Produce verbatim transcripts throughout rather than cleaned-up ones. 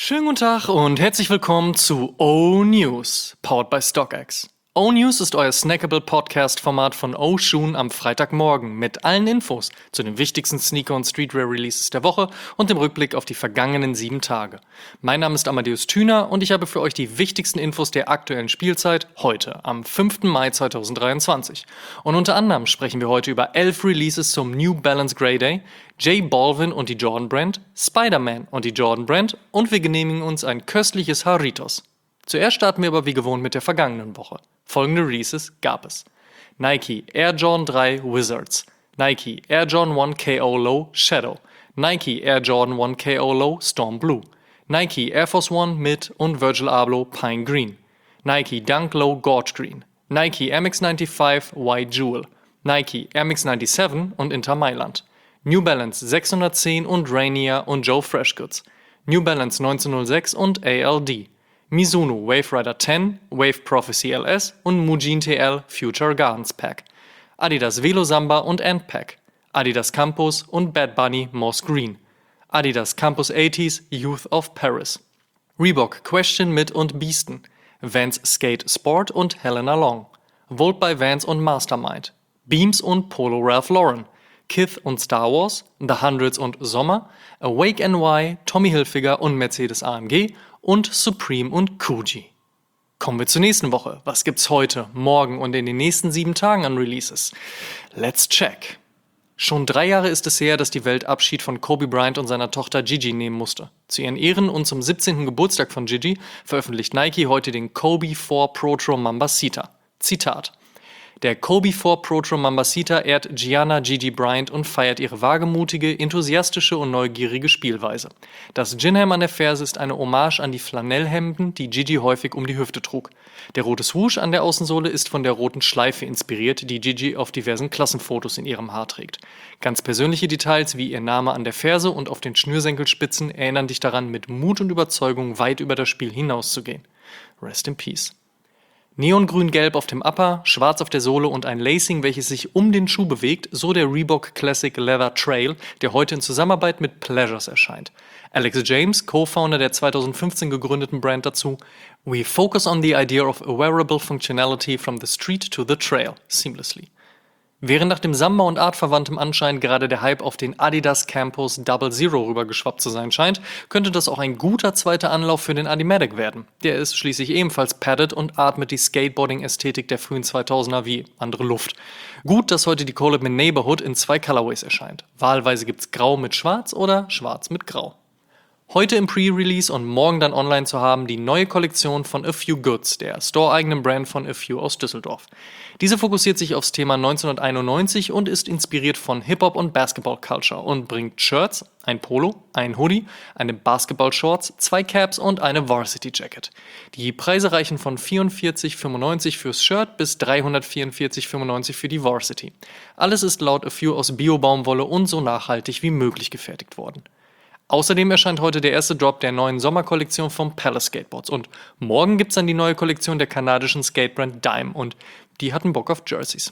Schönen guten Tag und herzlich willkommen zu O-News, powered by StockX. O-News ist euer snackable Podcast-Format von O-Shoon am Freitagmorgen mit allen Infos zu den wichtigsten Sneaker- und Streetwear-Releases der Woche und dem Rückblick auf die vergangenen sieben Tage. Mein Name ist Amadeus Thüner und ich habe für euch die wichtigsten Infos der aktuellen Spielzeit heute, am fünften Mai zweitausenddreiundzwanzig. Und unter anderem sprechen wir heute über elf Releases zum New Balance Grey Day, J Balvin und die Jordan Brand, Spider-Man und die Jordan Brand und wir genehmigen uns ein köstliches Jarritos. Zuerst starten wir aber wie gewohnt mit der vergangenen Woche. Folgende Releases gab es: Nike Air Jordan drei Wizards, Nike Air Jordan eins K O Low Shadow, Nike Air Jordan eins K O Low Storm Blue, Nike Air Force One Mid und Virgil Abloh Pine Green, Nike Dunk Low Gorge Green, Nike Air Max fünfundneunzig White Jewel, Nike Air Max siebenundneunzig und Inter Mailand, New Balance sechshundertzehn und Rainier und Joe Freshgoods, New Balance neunzehnhundertsechs und A L D, Mizuno Wave Rider zehn, Wave Prophecy L S und Mujin T L Future Gardens Pack, Adidas Velo Samba und Ant Pack, Adidas Campus und Bad Bunny Moss Green, Adidas Campus achtziger Youth of Paris, Reebok Question Mid und Beasten, Vans Skate Sport und Helena Long, Volt by Vans und Mastermind, Beams und Polo Ralph Lauren, Kith und Star Wars, The Hundreds und Sommer, Awake N Y, Tommy Hilfiger und Mercedes A M G und Supreme und Coogi. Kommen wir zur nächsten Woche. Was gibt's heute, morgen und in den nächsten sieben Tagen an Releases? Let's check. Schon drei Jahre ist es her, dass die Welt Abschied von Kobe Bryant und seiner Tochter Gigi nehmen musste. Zu ihren Ehren und zum siebzehnten Geburtstag von Gigi veröffentlicht Nike heute den Kobe vier Protro Mambasita. Zitat: Der Kobe vier Protro Mambasita ehrt Gianna Gigi Bryant und feiert ihre wagemutige, enthusiastische und neugierige Spielweise. Das Ginham an der Ferse ist eine Hommage an die Flanellhemden, die Gigi häufig um die Hüfte trug. Der rote Swoosh an der Außensohle ist von der roten Schleife inspiriert, die Gigi auf diversen Klassenfotos in ihrem Haar trägt. Ganz persönliche Details wie ihr Name an der Ferse und auf den Schnürsenkelspitzen erinnern dich daran, mit Mut und Überzeugung weit über das Spiel hinauszugehen. Rest in Peace. Neongrün-gelb auf dem Upper, schwarz auf der Sohle und ein Lacing, welches sich um den Schuh bewegt, so der Reebok Classic Leather Trail, der heute in Zusammenarbeit mit Pleasures erscheint. Alex James, Co-Founder der zweitausendfünfzehn gegründeten Brand, dazu: We focus on the idea of a wearable functionality from the street to the trail, seamlessly. Während nach dem Samba- und artverwandtem Anschein gerade der Hype auf den Adidas Campus Double Zero rübergeschwappt zu sein scheint, könnte das auch ein guter zweiter Anlauf für den Adimatic werden. Der ist schließlich ebenfalls padded und atmet die Skateboarding-Ästhetik der frühen zweitausender wie andere Luft. Gut, dass heute die Collab mit Neighborhood in zwei Colorways erscheint. Wahlweise gibt's Grau mit Schwarz oder Schwarz mit Grau. Heute im Pre-Release und morgen dann online zu haben die neue Kollektion von A Few Goods, der store-eigenen Brand von A Few aus Düsseldorf. Diese fokussiert sich aufs Thema neunzehnhunderteinundneunzig und ist inspiriert von Hip-Hop und Basketball-Culture und bringt Shirts, ein Polo, ein Hoodie, eine Basketball-Shorts, zwei Caps und eine Varsity-Jacket. Die Preise reichen von vierundvierzig fünfundneunzig fürs Shirt bis dreihundertvierundvierzig fünfundneunzig für die Varsity. Alles ist laut A Few aus Bio-Baumwolle und so nachhaltig wie möglich gefertigt worden. Außerdem erscheint heute der erste Drop der neuen Sommerkollektion von Palace Skateboards und morgen gibt's dann die neue Kollektion der kanadischen Skatebrand Dime und die hatten Bock auf Jerseys.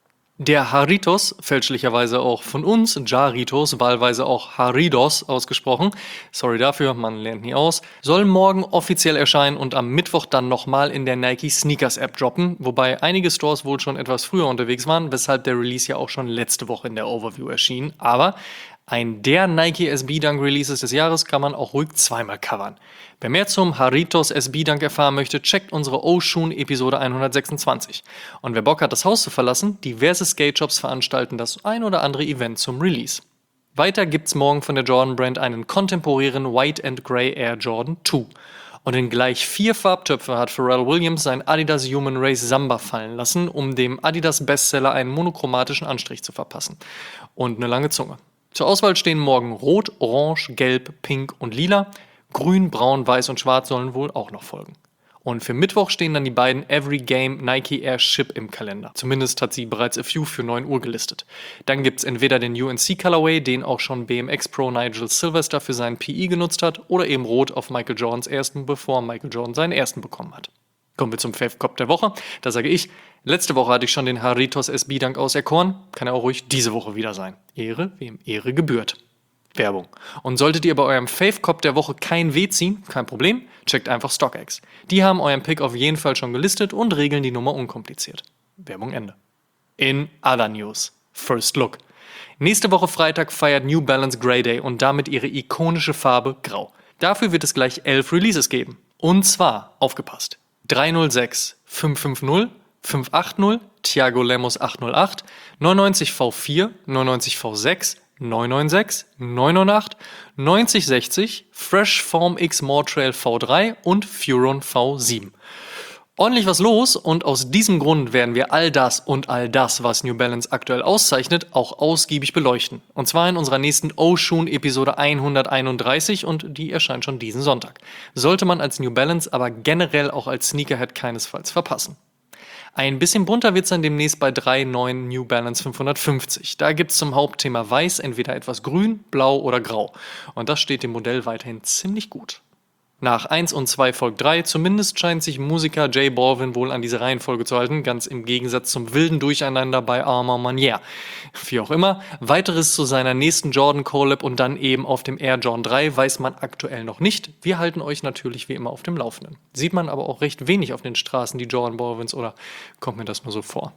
Der Jarritos, fälschlicherweise auch von uns Jarritos, wahlweise auch Jarritos ausgesprochen, sorry dafür, man lernt nie aus, soll morgen offiziell erscheinen und am Mittwoch dann nochmal in der Nike Sneakers App droppen, wobei einige Stores wohl schon etwas früher unterwegs waren, weshalb der Release ja auch schon letzte Woche in der Overview erschien, aber ein der Nike S B Dunk Releases des Jahres kann man auch ruhig zweimal covern. Wer mehr zum Jarritos S B Dunk erfahren möchte, checkt unsere O-Shoon Episode hundertsechsundzwanzig. Und wer Bock hat, das Haus zu verlassen, diverse Skate-Shops veranstalten das ein oder andere Event zum Release. Weiter gibt's morgen von der Jordan Brand einen kontemporären White and Grey Air Jordan zwei. Und in gleich vier Farbtöpfe hat Pharrell Williams sein Adidas Human Race Samba fallen lassen, um dem Adidas Bestseller einen monochromatischen Anstrich zu verpassen. Und eine lange Zunge. Zur Auswahl stehen morgen Rot, Orange, Gelb, Pink und Lila. Grün, Braun, Weiß und Schwarz sollen wohl auch noch folgen. Und für Mittwoch stehen dann die beiden Every Game Nike Air Ship im Kalender. Zumindest hat sie bereits A Few für neun Uhr gelistet. Dann gibt's entweder den U N C Colorway, den auch schon B M X-Pro Nigel Sylvester für seinen P E genutzt hat, oder eben Rot auf Michael Jordans ersten, bevor Michael Jordan seinen ersten bekommen hat. Kommen wir zum Fave Cop der Woche. Da sage ich, letzte Woche hatte ich schon den Jarritos S B Dunk auserkoren. Kann er auch ruhig diese Woche wieder sein. Ehre, wem Ehre gebührt. Werbung. Und solltet ihr bei eurem Fave-Cop der Woche kein W ziehen, kein Problem, checkt einfach StockX. Die haben euren Pick auf jeden Fall schon gelistet und regeln die Nummer unkompliziert. Werbung Ende. In other news. First Look. Nächste Woche Freitag feiert New Balance Grey Day und damit ihre ikonische Farbe Grau. Dafür wird es gleich elf Releases geben. Und zwar, aufgepasst, drei null sechs, fünf fünf null, fünf acht null, Thiago Lemos acht null acht, neunundneunzig V vier, neunundneunzig V sechs, neun neun sechs, neun neun acht, neunzig sechzig, Fresh Form X Mortrail V drei und Furon V sieben. Ordentlich was los und aus diesem Grund werden wir all das und all das, was New Balance aktuell auszeichnet, auch ausgiebig beleuchten. Und zwar in unserer nächsten Oshun Episode hunderteinunddreißig und die erscheint schon diesen Sonntag. Sollte man als New Balance, aber generell auch als Sneakerhead keinesfalls verpassen. Ein bisschen bunter wird es dann demnächst bei drei neuen New Balance fünfhundertfünfzig. Da gibt es zum Hauptthema Weiß entweder etwas grün, blau oder grau. Und das steht dem Modell weiterhin ziemlich gut. Nach eins und zwei folgt drei, zumindest scheint sich Musiker J Balvin wohl an diese Reihenfolge zu halten, ganz im Gegensatz zum wilden Durcheinander bei Armand Manière. Wie auch immer, weiteres zu seiner nächsten Jordan Collab und dann eben auf dem Air Jordan drei weiß man aktuell noch nicht. Wir halten euch natürlich wie immer auf dem Laufenden. Sieht man aber auch recht wenig auf den Straßen die Jordan Balvins oder kommt mir das nur so vor?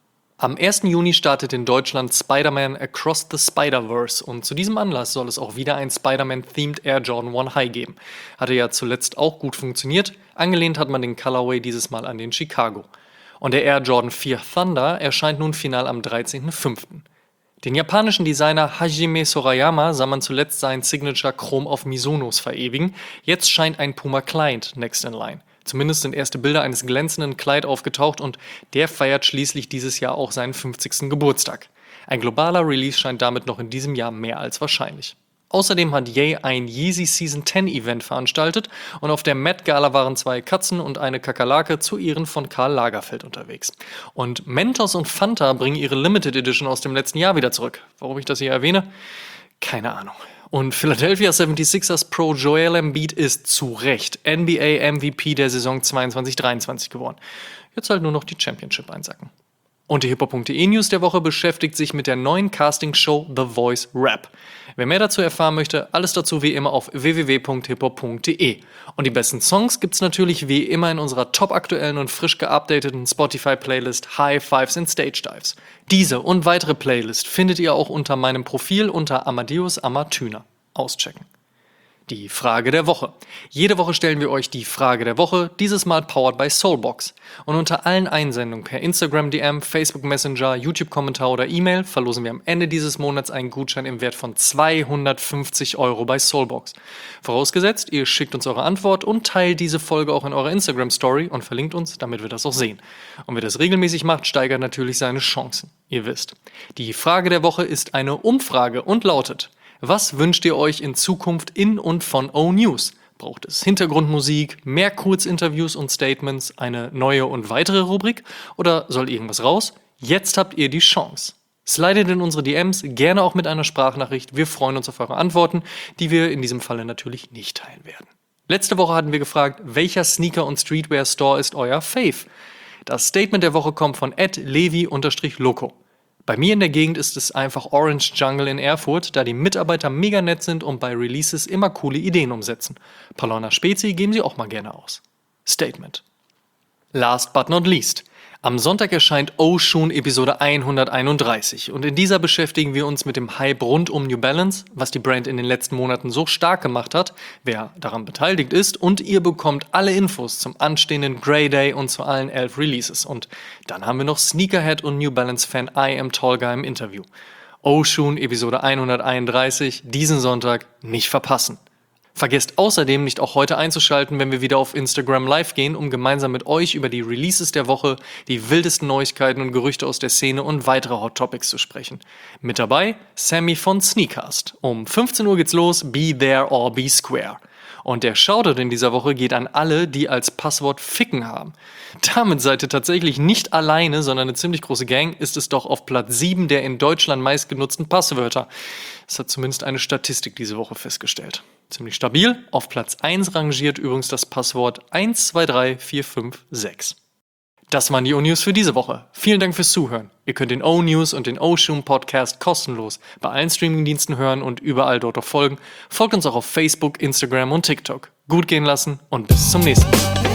Am ersten Juni startet in Deutschland Spider-Man Across the Spider-Verse und zu diesem Anlass soll es auch wieder ein Spider-Man-themed Air Jordan eins High geben. Hatte ja zuletzt auch gut funktioniert, angelehnt hat man den Colorway dieses Mal an den Chicago. Und der Air Jordan vier Thunder erscheint nun final am dreizehnten fünften Den japanischen Designer Hajime Sorayama sah man zuletzt seinen Signature Chrom auf Mizunos verewigen, jetzt scheint ein Puma Client next in line. Zumindest sind erste Bilder eines glänzenden Kleid aufgetaucht und der feiert schließlich dieses Jahr auch seinen fünfzigsten Geburtstag. Ein globaler Release scheint damit noch in diesem Jahr mehr als wahrscheinlich. Außerdem hat Ye ein Yeezy Season zehn Event veranstaltet und auf der Met Gala waren zwei Katzen und eine Kakerlake zu Ehren von Karl Lagerfeld unterwegs. Und Mentos und Fanta bringen ihre Limited Edition aus dem letzten Jahr wieder zurück. Warum ich das hier erwähne? Keine Ahnung. Und Philadelphia seventy-sixers Pro Joel Embiid ist zu Recht N B A M V P der Saison zweiundzwanzig dreiundzwanzig geworden. Jetzt halt nur noch die Championship einsacken. Und die hiphop punkt de News der Woche beschäftigt sich mit der neuen Castingshow The Voice Rap. Wer mehr dazu erfahren möchte, alles dazu wie immer auf w w w punkt hiphop punkt de. Und die besten Songs gibt's natürlich wie immer in unserer topaktuellen und frisch geupdateten Spotify-Playlist High Fives and Stage Dives. Diese und weitere Playlist findet ihr auch unter meinem Profil unter Amadeus Amatüner. Auschecken. Die Frage der Woche. Jede Woche stellen wir euch die Frage der Woche, dieses Mal powered by Soulbox. Und unter allen Einsendungen per Instagram D M, Facebook Messenger, YouTube-Kommentar oder E-Mail verlosen wir am Ende dieses Monats einen Gutschein im Wert von zweihundertfünfzig Euro bei Soulbox. Vorausgesetzt, ihr schickt uns eure Antwort und teilt diese Folge auch in eurer Instagram-Story und verlinkt uns, damit wir das auch sehen. Und wer das regelmäßig macht, steigert natürlich seine Chancen. Ihr wisst. Die Frage der Woche ist eine Umfrage und lautet: Was wünscht ihr euch in Zukunft in und von O-News? Braucht es Hintergrundmusik, mehr Kurzinterviews und Statements, eine neue und weitere Rubrik oder soll irgendwas raus? Jetzt habt ihr die Chance. Slidet in unsere D Ms, gerne auch mit einer Sprachnachricht. Wir freuen uns auf eure Antworten, die wir in diesem Falle natürlich nicht teilen werden. Letzte Woche hatten wir gefragt, welcher Sneaker- und Streetwear-Store ist euer Fave? Das Statement der Woche kommt von at levi-loco. Bei mir in der Gegend ist es einfach Orange Jungle in Erfurt, da die Mitarbeiter mega nett sind und bei Releases immer coole Ideen umsetzen. Palona Spezi geben sie auch mal gerne aus. Statement. Last but not least. Am Sonntag erscheint Oshun Episode hunderteinunddreißig und in dieser beschäftigen wir uns mit dem Hype rund um New Balance, was die Brand in den letzten Monaten so stark gemacht hat, wer daran beteiligt ist und ihr bekommt alle Infos zum anstehenden Grey Day und zu allen elf Releases. Und dann haben wir noch Sneakerhead und New Balance Fan I Am Tolga im Interview. Oshun Episode hunderteinunddreißig, diesen Sonntag nicht verpassen. Vergesst außerdem nicht auch heute einzuschalten, wenn wir wieder auf Instagram live gehen, um gemeinsam mit euch über die Releases der Woche, die wildesten Neuigkeiten und Gerüchte aus der Szene und weitere Hot Topics zu sprechen. Mit dabei Sammy von Sneakcast. Um fünfzehn Uhr geht's los, be there or be square. Und der Shoutout in dieser Woche geht an alle, die als Passwort Ficken haben. Damit seid ihr tatsächlich nicht alleine, sondern eine ziemlich große Gang, ist es doch auf Platz sieben der in Deutschland meistgenutzten Passwörter. Das hat zumindest eine Statistik diese Woche festgestellt. Ziemlich stabil. Auf Platz eins rangiert übrigens das Passwort eins zwei drei vier fünf sechs. Das waren die O-News für diese Woche. Vielen Dank fürs Zuhören. Ihr könnt den O-News und den O-Shoon Podcast kostenlos bei allen Streamingdiensten hören und überall dort auch folgen. Folgt uns auch auf Facebook, Instagram und TikTok. Gut gehen lassen und bis zum nächsten Mal.